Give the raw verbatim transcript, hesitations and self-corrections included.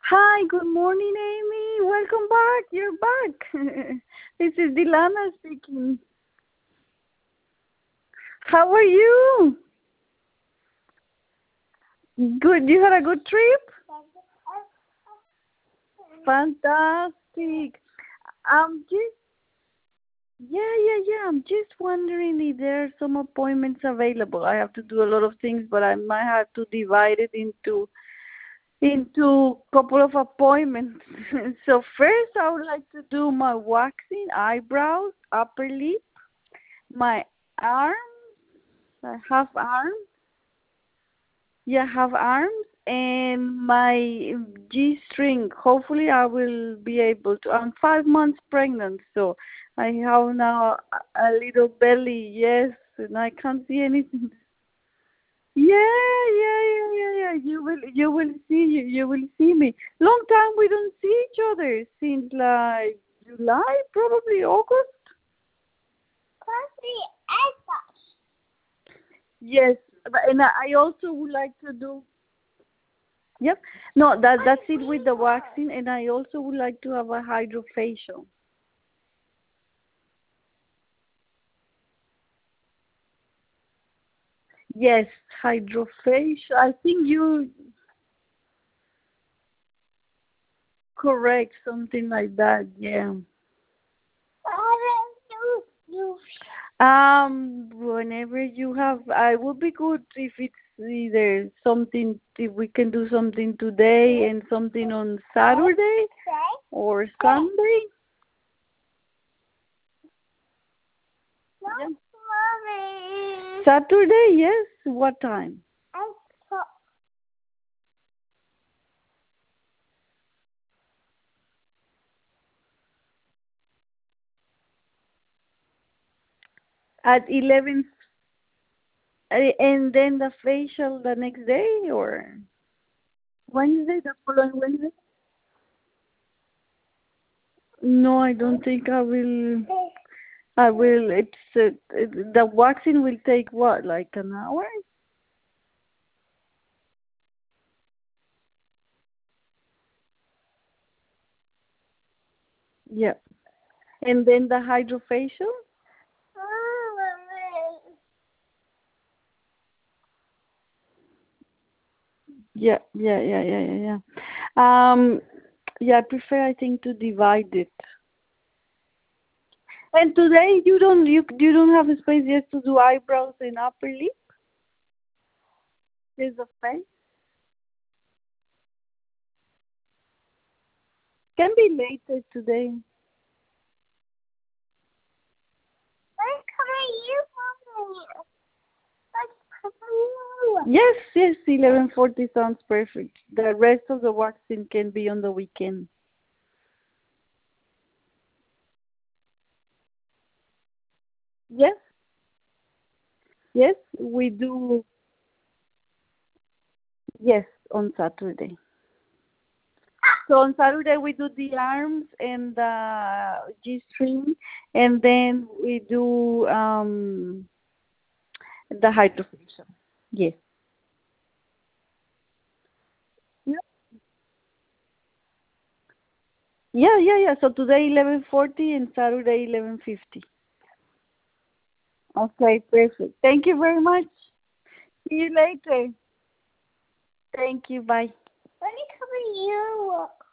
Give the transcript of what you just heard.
Hi, good morning, Amy. Welcome back. You're back. This is Dilana speaking. How are you? Good. You had a good trip? Fantastic. Um, just yeah, yeah, yeah. I'm just wondering if there are some appointments available. I have to do a lot of things, but I might have to divide it into into couple of appointments. So first, I would like to do my waxing, eyebrows, upper lip, my arms. I have arms. Yeah, have arms and my G-string. Hopefully, I will be able to. I'm five months pregnant, so I have now a a little belly. Yes, and I can't see anything. Yeah, yeah, yeah, yeah, yeah. You will, you will see, you, you will see me. Long time we don't see each other since like July, probably August. Yes, but and I I also would like to do. Yep. No, that that's it with the waxing, and I also would like to have a hydrofacial. Yes, hydrofacial. I think you correct something like that. Yeah. Um, whenever you have, I would be good if it's either something, if we can do something today and something on Saturday or Sunday. Yeah. Saturday, yes. What time? At eleven, uh, and then the facial the next day or Wednesday, the following Wednesday? No, I don't think I will. I will. It's uh, the waxing will take what, like an hour? Yeah. And then the hydrofacial? Yeah, yeah, yeah, yeah, yeah, yeah. Um, yeah, I prefer, I think, to divide it. And today you don't you you don't have a space just to do eyebrows and upper lip. There's a space. Can be later today. Yes, yes, eleven forty sounds perfect. The rest of the waxing can be on the weekend. Yes, yes, we do. Yes, on Saturday. So on Saturday we do the arms and the G-string, and then we do um the hydrofacial. Yes. Yeah, yeah, yeah, yeah. So today eleven forty and Saturday eleven fifty. Okay, perfect. Thank you very much. See you later. Thank you. Bye. Let me cover you.